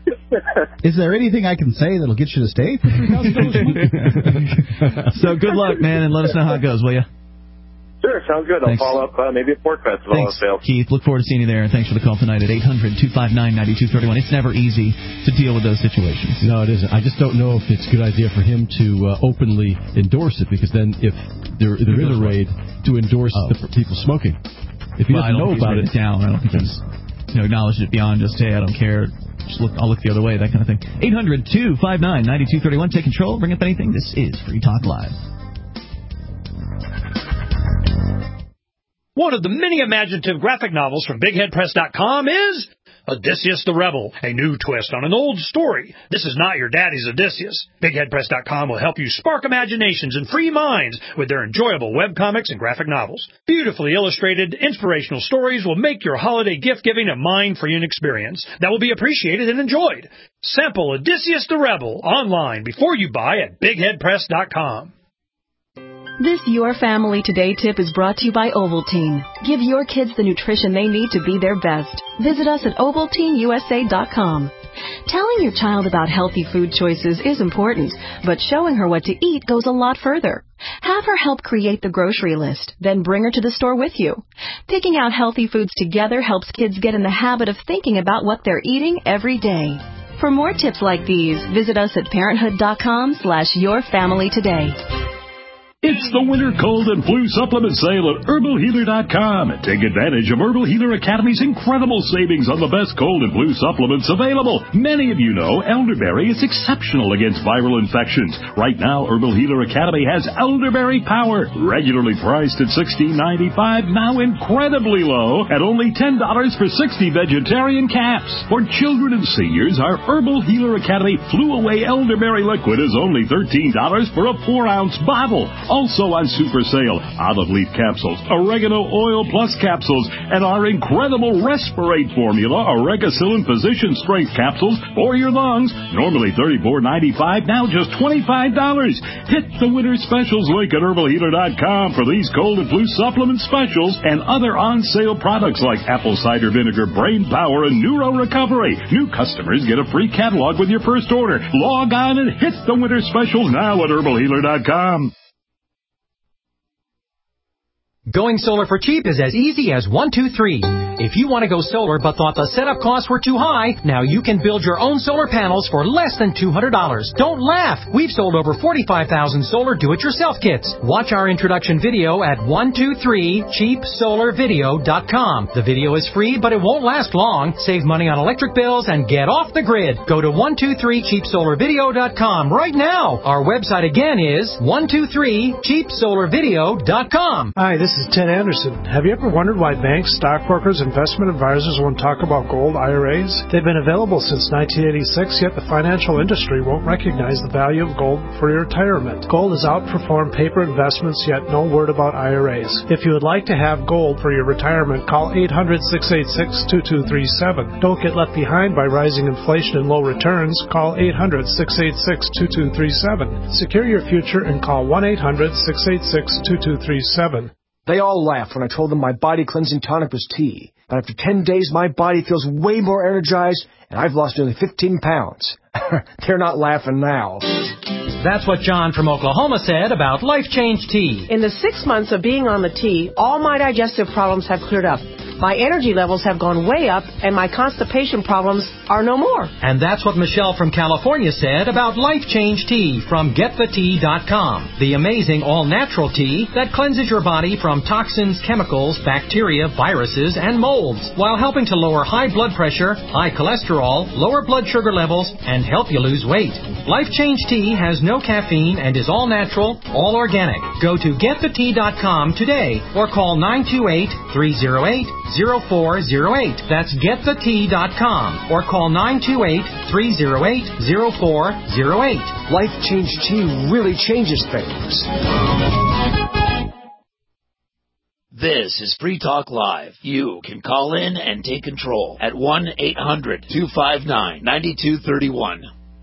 Is there anything I can say that'll get you to stay for three thousand dollars a month? So good luck, man, and let us know how it goes, will you? Sure, sounds good. I'll Thanks. follow up uh, maybe at Pork Festival. Thanks, Keith. Look forward to seeing you there, and thanks for the call tonight at eight hundred two five nine nine two three one. It's never easy to deal with those situations. No, it isn't. I just don't know if it's a good idea for him to uh, openly endorse it, because then if there, there is a raid, to endorse oh. the people smoking. If he well, doesn't know about it, it down, I don't think he's you know, acknowledged it beyond just, hey, I don't care. Just look, I'll look the other way, that kind of thing. eight hundred two five nine nine two three one. Take control. Bring up anything. This is Free Talk Live. One of the many imaginative graphic novels from Big Head Press dot com is Odysseus the Rebel, a new twist on an old story. This is not your daddy's Odysseus. Big Head Press dot com will help you spark imaginations and free minds with their enjoyable webcomics and graphic novels. Beautifully illustrated, inspirational stories will make your holiday gift-giving a mind-freeing experience that will be appreciated and enjoyed. Sample Odysseus the Rebel online before you buy at Big Head Press dot com. This Your Family Today tip is brought to you by Ovaltine. Give your kids the nutrition they need to be their best. Visit us at Ovaltine U S A dot com. Telling your child about healthy food choices is important, but showing her what to eat goes a lot further. Have her help create the grocery list, then bring her to the store with you. Picking out healthy foods together helps kids get in the habit of thinking about what they're eating every day. For more tips like these, visit us at parenthood dot com slash your family today. It's the winter cold and flu supplement sale at herbal healer dot com. Take advantage of Herbal Healer Academy's incredible savings on the best cold and flu supplements available. Many of you know elderberry is exceptional against viral infections. Right now, Herbal Healer Academy has Elderberry Power, regularly priced at sixteen ninety-five, now incredibly low at only ten dollars for sixty vegetarian caps. For children and seniors, our Herbal Healer Academy Flu Away Elderberry Liquid is only thirteen dollars for a four ounce bottle. Also on super sale, olive leaf capsules, oregano oil plus capsules, and our incredible Respirate formula, Oregacillin Physician Strength capsules for your lungs. Normally thirty-four ninety-five, now just twenty-five dollars. Hit the winter specials link at herbal healer dot com for these cold and flu supplement specials and other on-sale products like apple cider vinegar, brain power, and neuro recovery. New customers get a free catalog with your first order. Log on and hit the winter specials now at herbal healer dot com. Going solar for cheap is as easy as one, two, three. If you want to go solar but thought the setup costs were too high, now you can build your own solar panels for less than two hundred dollars. Don't laugh! We've sold over forty-five thousand solar do-it-yourself kits. Watch our introduction video at one two three cheap solar video dot com. The video is free, but it won't last long. Save money on electric bills and get off the grid. Go to one two three cheap solar video dot com right now. Our website again is one two three cheap solar video dot com. Hi, this is is Ted Anderson. Have you ever wondered why banks, stockbrokers, investment advisors won't talk about gold I R As? They've been available since nineteen eighty-six, yet the financial industry won't recognize the value of gold for your retirement. Gold has outperformed paper investments, yet no word about I R As. If you would like to have gold for your retirement, call eight hundred, six eight six, two two three seven. Don't get left behind by rising inflation and low returns. Call eight hundred, six eight six, two two three seven. Secure your future and call one eight hundred, six eight six, two two three seven. They all laughed when I told them my body cleansing tonic was tea. But after ten days, my body feels way more energized, and I've lost nearly fifteen pounds. They're not laughing now. That's what John from Oklahoma said about Life Change Tea. In the six months of being on the tea, all my digestive problems have cleared up. My energy levels have gone way up, and my constipation problems are no more. And that's what Michelle from California said about Life Change Tea from get the tea dot com. The amazing all-natural tea that cleanses your body from toxins, chemicals, bacteria, viruses, and molds, while helping to lower high blood pressure, high cholesterol, lower blood sugar levels, and help you lose weight. Life Change Tea has no caffeine and is all-natural, all-organic. Go to get the tea dot com today or call nine two eight, three oh eight, oh four oh eight. That's get the tea dot com or call nine two eight, three oh eight, oh four oh eight. Life Change Tea really changes things. This is Free Talk Live. You can call in and take control at one eight hundred, two five nine, nine two three one.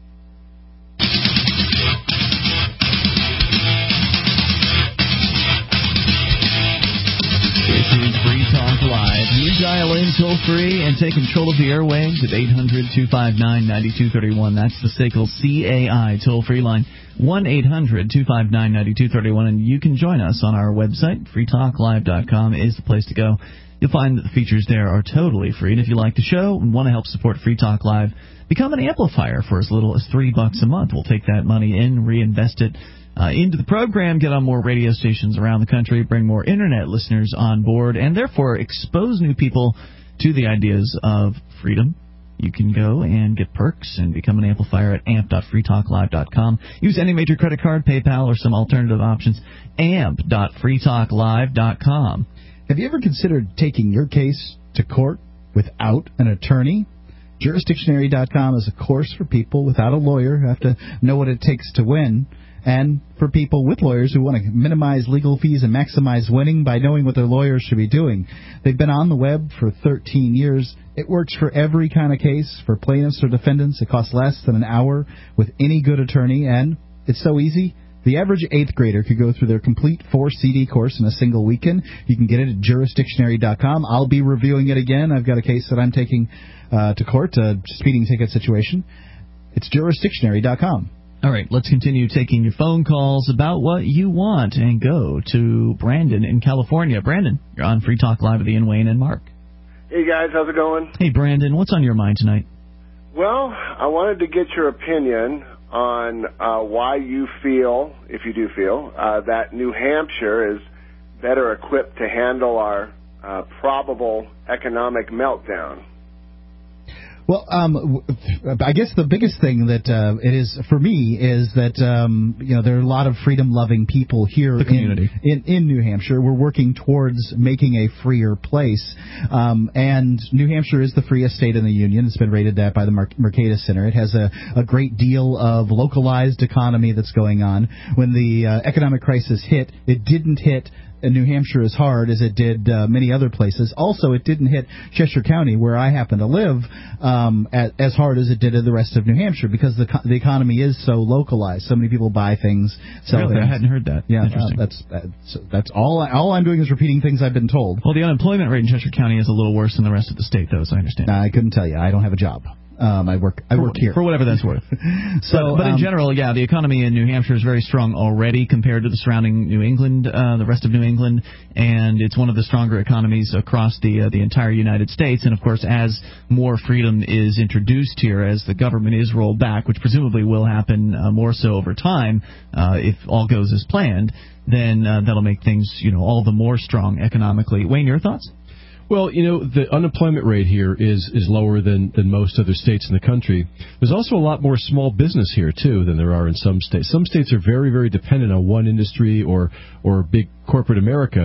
This is Free Talk Live. You dial in toll free and take control of the airwaves at eight hundred, two five nine, nine two three one. That's the S A C L C A I toll free line, one eight hundred, two five nine, nine two three one. And you can join us on our website. free talk live dot com is the place to go. You'll find that the features there are totally free. And if you like the show and want to help support Free Talk Live, become an amplifier for as little as three bucks a month. We'll take that money in, reinvest it Uh, into the program, get on more radio stations around the country, bring more internet listeners on board, and therefore expose new people to the ideas of freedom. You can go and get perks and become an amplifier at amp dot free talk live dot com. Use any major credit card, PayPal, or some alternative options. amp dot free talk live dot com. Have you ever considered taking your case to court without an attorney? jurisdictionary dot com is a course for people without a lawyer who have to know what it takes to win, and for people with lawyers who want to minimize legal fees and maximize winning by knowing what their lawyers should be doing. They've been on the web for thirteen years. It works for every kind of case. For plaintiffs or defendants, it costs less than an hour with any good attorney, and it's so easy. The average eighth grader could go through their complete four-C D course in a single weekend. You can get it at jurisdictionary dot com. I'll be reviewing it again. I've got a case that I'm taking uh, to court, a speeding ticket situation. It's jurisdictionary dot com. All right, let's continue taking your phone calls about what you want and go to Brandon in California. Brandon, you're on Free Talk Live with Ian Wayne and Mark. Hey, guys, how's it going? Hey, Brandon, what's on your mind tonight? Well, I wanted to get your opinion on uh, why you feel, if you do feel, uh, that New Hampshire is better equipped to handle our uh, probable economic meltdown. Well, um, I guess the biggest thing that uh, it is for me is that um, you know there are a lot of freedom-loving people here the community. In, in in New Hampshire. We're working towards making a freer place, um, and New Hampshire is the freest state in the union. It's been rated that by the Mer- Mercatus Center. It has a, a great deal of localized economy that's going on. When the uh, economic crisis hit, it didn't hit New Hampshire as hard as it did uh, many other places. Also, it didn't hit Cheshire County, where I happen to live, um, at, as hard as it did in the rest of New Hampshire, because the the economy is so localized. So many people buy things, sell really? things. I hadn't heard that. Yeah, Interesting. Uh, that's that's that's all. I, all I'm doing is repeating things I've been told. Well, the unemployment rate in Cheshire County is a little worse than the rest of the state, though, as I understand. I couldn't tell you. I don't have a job. Um, I work. I for, work here for whatever that's worth. so, but, but in um, general, yeah, the economy in New Hampshire is very strong already compared to the surrounding New England, uh, the rest of New England, and it's one of the stronger economies across the uh, the entire United States. And of course, as more freedom is introduced here, as the government is rolled back, which presumably will happen uh, more so over time, uh, if all goes as planned, then uh, that'll make things, you know, all the more strong economically. Wayne, your thoughts? Well, you know, the unemployment rate here is, is lower than, than most other states in the country. There's also a lot more small business here, too, than there are in some states. Some states are very, very dependent on one industry or, or big corporate America,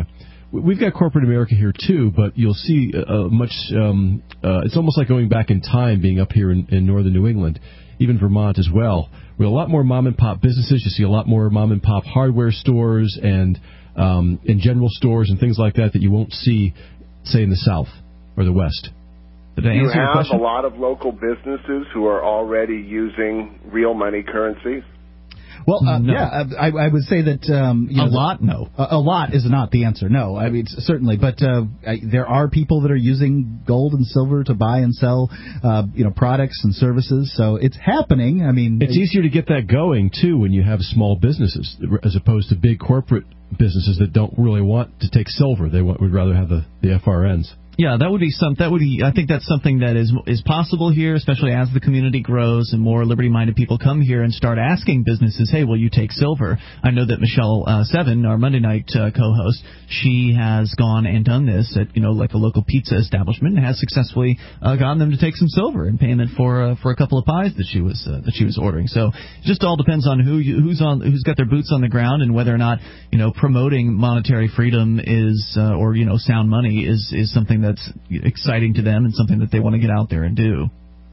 we've got corporate America here too, but you'll see uh, much. Um, uh, it's almost like going back in time, being up here in, in northern New England, even Vermont as well. With a lot more mom and pop businesses, you see a lot more mom and pop hardware stores and um, and general stores and things like that that you won't see, say, in the South or the West. Did I you answer your have question? a lot of local businesses who are already using real money currencies. Well, uh, No. yeah, I, I would say that um, you A know, lot, no. A, a lot is not the answer. No, I mean certainly, but uh, I, there are people that are using gold and silver to buy and sell, uh, you know, products and services. So it's happening. I mean, It's easier to get that going, too, when you have small businesses as opposed to big corporate businesses that don't really want to take silver. They want, would rather have the, the F R Ns. Yeah, that would be some. That would be. I think that's something that is is possible here, especially as the community grows and more liberty-minded people come here and start asking businesses, "Hey, will you take silver?" I know that Michelle uh, Seven, our Monday night uh, co-host, she has gone and done this at you know like a local pizza establishment and has successfully uh, gotten them to take some silver in payment for uh, for a couple of pies that she was uh, that she was ordering. So it just all depends on who you, who's on who's got their boots on the ground and whether or not you know promoting monetary freedom is uh, or you know sound money is is something that that's exciting to them and something that they want to get out there and do.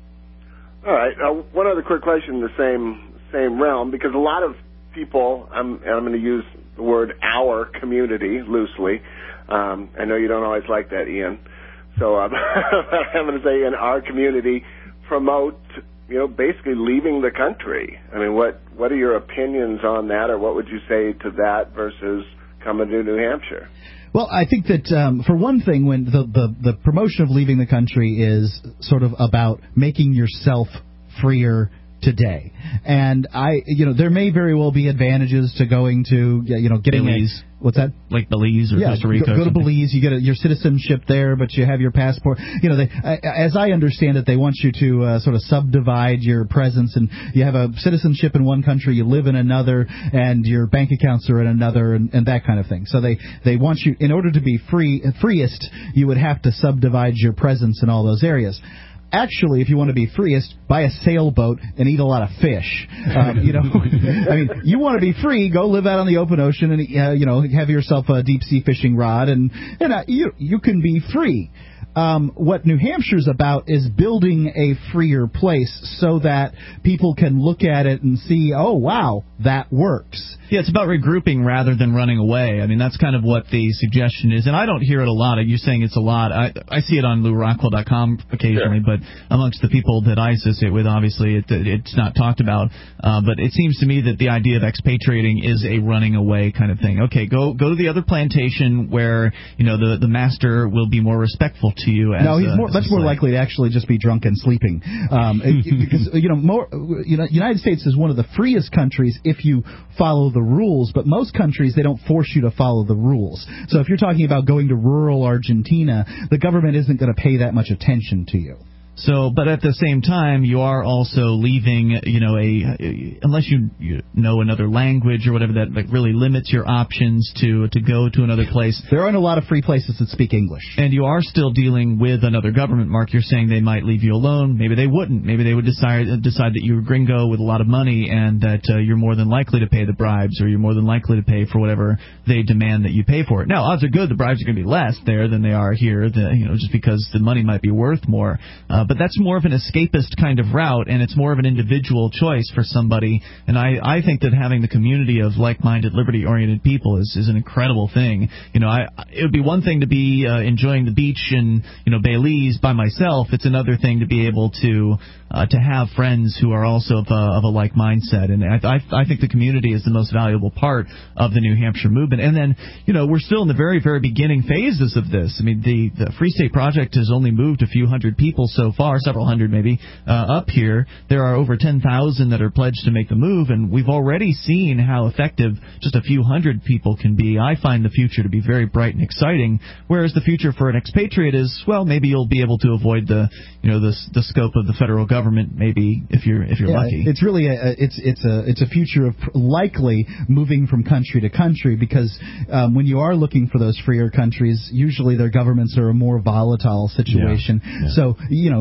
All right. Uh, one other quick question in the same same realm, because a lot of people, I'm, and I'm going to use the word our community loosely. Um, I know you don't always like that, Ian. So um, I'm going to say in our community promote, you know, basically leaving the country. I mean, what, what are your opinions on that, or what would you say to that versus coming to New Hampshire? Well, I think that um, for one thing, when the, the, the promotion of leaving the country is sort of about making yourself freer today, and I, you know, there may very well be advantages to going to, you know, getting Belize. a, what's that? Like Belize or yeah, Costa Rica. Go, or go to something. Belize, you get a, your citizenship there, but you have your passport. You know, they, as I understand it, they want you to uh, sort of subdivide your presence, and you have a citizenship in one country, you live in another, and your bank accounts are in another, and, and that kind of thing. So they, they want you, in order to be free, freest, you would have to subdivide your presence in all those areas. Actually, if you want to be freest, buy a sailboat and eat a lot of fish. Um, you know, I mean, you want to be free, go live out on the open ocean and uh, you know have yourself a deep sea fishing rod, and and uh, you you can be free. Um, what New Hampshire's about is building a freer place so that people can look at it and see, oh wow, that works. Yeah, it's about regrouping rather than running away. I mean, that's kind of what the suggestion is. And I don't hear it a lot. You're saying it's a lot. I, I see it on Lou Rockwell dot com occasionally, sure. But amongst the people that I associate with, obviously, it, it's not talked about. Uh, but it seems to me that the idea of expatriating is a running away kind of thing. Okay, go go to the other plantation where, you know, the, the master will be more respectful to you. As no, he's a, more, much more likely to actually just be drunk and sleeping. Um, because, you know, more, you know, United States is one of the freest countries if you follow the rules, but most countries, they don't force you to follow the rules. So if you're talking about going to rural Argentina, the government isn't going to pay that much attention to you. So, but at the same time, you are also leaving, you know, a, unless you, you know another language or whatever, that like really limits your options to to go to another place. There aren't a lot of free places that speak English. And you are still dealing with another government, Mark. You're saying they might leave you alone. Maybe they wouldn't. Maybe they would decide decide that you're a gringo with a lot of money and that uh, you're more than likely to pay the bribes, or you're more than likely to pay for whatever they demand that you pay for it. Now, odds are good the bribes are going to be less there than they are here, the, you know, just because the money might be worth more. Uh, but that's more of an escapist kind of route, and it's more of an individual choice for somebody. And I, I think that having the community of like-minded, liberty-oriented people is, is an incredible thing. You know, I, it would be one thing to be uh, enjoying the beach in, you know, Belize by myself. It's another thing to be able to uh, to have friends who are also of a, of a like mindset. And I, I, I think the community is the most valuable part of the New Hampshire movement. And then, you know, we're still in the very, very beginning phases of this. I mean, the, the Free State Project has only moved a few hundred people so far, several hundred maybe, uh, up here. There are over ten thousand that are pledged to make the move, and we've already seen how effective just a few hundred people can be. I find the future to be very bright and exciting, whereas the future for an expatriate is, well, maybe you'll be able to avoid the, you know, the, the scope of the federal government, maybe, if you're if you're yeah, lucky. It's really a it's it's a it's a future of likely moving from country to country, because um, when you are looking for those freer countries, usually their governments are a more volatile situation. Yeah, yeah. So, you know,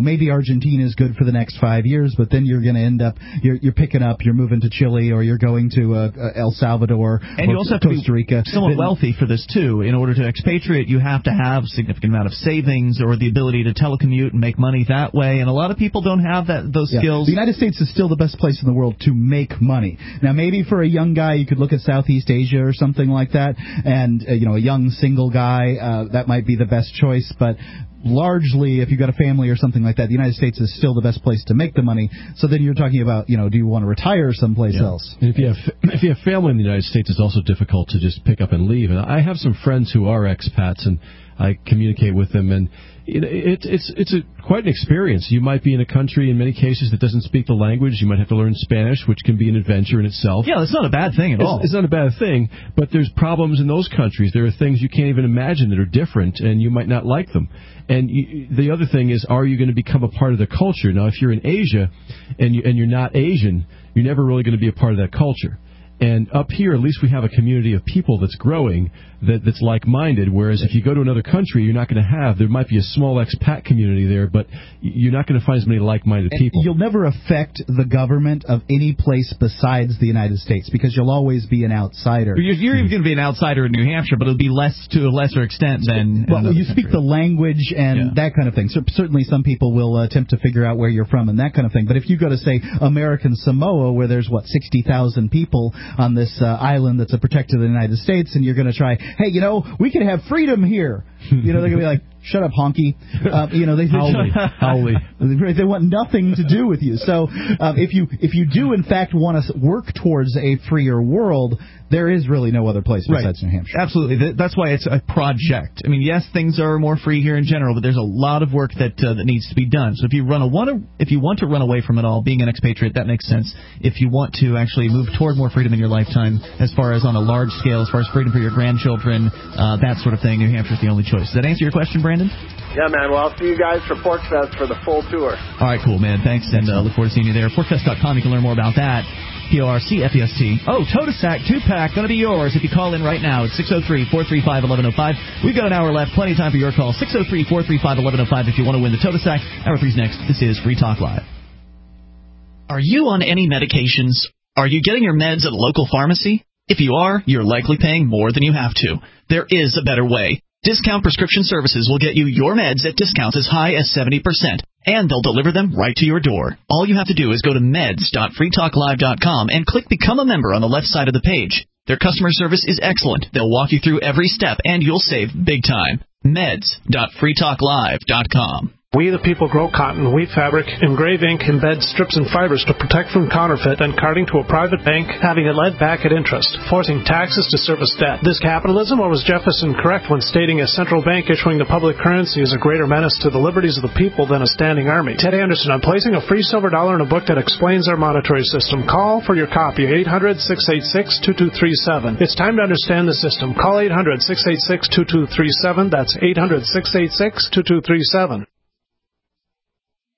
maybe Argentina is good for the next five years, but then you're going to end up, you're, you're picking up, you're moving to Chile, or you're going to uh, El Salvador, and or you also have Costa to be Rica. somewhat Then, wealthy for this too. In order to expatriate, you have to have a significant amount of savings or the ability to telecommute and make money that way. And a lot of people don't have that those yeah. skills. The United States is still the best place in the world to make money. Now, maybe for a young guy, you could look at Southeast Asia or something like that, and uh, you know, a young single guy, uh, that might be the best choice. But largely, if you've got a family or something like that, the United States is still the best place to make the money. So then you're talking about, you know, do you want to retire someplace yeah. else? And if you have if you have family in the United States, it's also difficult to just pick up and leave. And I have some friends who are expats, and I communicate with them, and it, it, it's it's a, quite an experience. You might be in a country, in many cases, that doesn't speak the language. You might have to learn Spanish, which can be an adventure in itself. Yeah, that's not a bad thing at it's, all. It's not a bad thing, but there's problems in those countries. There are things you can't even imagine that are different, and you might not like them. And you, the other thing is, are you going to become a part of the culture? Now, if you're in Asia and, you, and you're not Asian, you're never really going to be a part of that culture. And up here, at least we have a community of people that's growing, that, that's like-minded, whereas if you go to another country, you're not going to have, there might be a small expat community there, but you're not going to find as many like-minded people. You'll never affect the government of any place besides the United States, because you'll always be an outsider. You're, you're even going to be an outsider in New Hampshire, but it'll be less to a lesser extent than... Well, you speak the language and yeah. that kind of thing. So certainly some people will attempt to figure out where you're from and that kind of thing. But if you go to, say, American Samoa, where there's, what, sixty thousand people on this uh, island that's a protector of the United States, and you're going to try, hey, you know, we can have freedom here. You know, they're going to be like, shut up, honky. Uh, you know, they howly, howly. They want nothing to do with you. So um, if you if you do in fact want to work towards a freer world, there is really no other place besides right. New Hampshire. Absolutely. That's why it's a project. I mean, yes, things are more free here in general, but there's a lot of work that uh, that needs to be done. So if you run a want to, if you want to run away from it all, being an expatriate, that makes sense. If you want to actually move toward more freedom in your lifetime, as far as on a large scale, as far as freedom for your grandchildren, uh, that sort of thing, New Hampshire's the only choice. Does that answer your question, Brandon? Yeah, man. Well, I'll see you guys for PorkFest for the full tour. All right, cool, man. Thanks, and uh, look forward to seeing you there. Porkfest dot com, you can learn more about that. P O R C F E S T. Oh, Totasac two-pack, going to be yours if you call in right now. It's six oh three, four three five, one one oh five. We've got an hour left. Plenty of time for your call. six oh three, four three five, one one oh five if you want to win the Totasac. Hour three's next. This is Free Talk Live. Are you on any medications? Are you getting your meds at a local pharmacy? If you are, you're likely paying more than you have to. There is a better way. Discount Prescription Services will get you your meds at discounts as high as seventy percent, and they'll deliver them right to your door. All you have to do is go to meds dot free talk live dot com and click Become a Member on the left side of the page. Their customer service is excellent. They'll walk you through every step, and you'll save big time. meds dot free talk live dot com. We the people grow cotton, weave fabric, engrave ink, embed strips and fibers to protect from counterfeit and carting to a private bank, having it led back at interest, forcing taxes to service debt. This capitalism, or was Jefferson correct when stating a central bank issuing the public currency is a greater menace to the liberties of the people than a standing army? Ted Anderson, I'm placing a free silver dollar in a book that explains our monetary system. Call for your copy, eight hundred, six eight six, two two three seven. It's time to understand the system. Call eight hundred, six eight six, two two three seven. That's eight hundred, six eight six, two two three seven.